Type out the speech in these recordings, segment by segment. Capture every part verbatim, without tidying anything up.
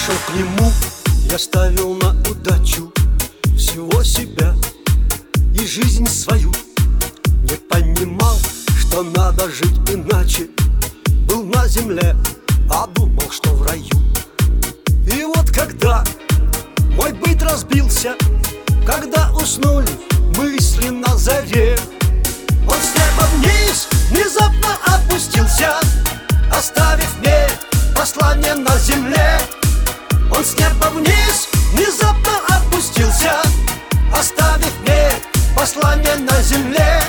шел к нему, я ставил на удачу всего себя и жизнь свою. Не понимал, что надо жить иначе. Был на земле, а думал, что в раю. И вот когда мой быт разбился, когда уснули мысли на заре, он с неба вниз внезапно опустился, оставив мне послание на земле. Он с неба вниз внезапно опустился, оставив мне послание на земле.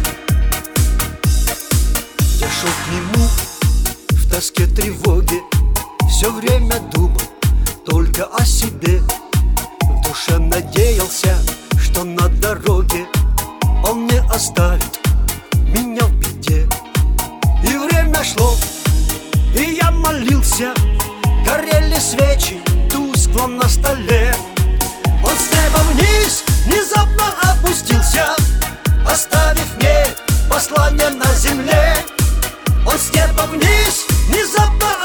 Я шел к нему в тоске, тревоге, все время думал только о себе. В душе надеялся, что на дороге он не оставит меня в беде. И время шло, и я молился, горели свечи тускло на столе. Он с неба вниз внезапно опустился, оставив мне послание на земле. Он с неба вниз внезапно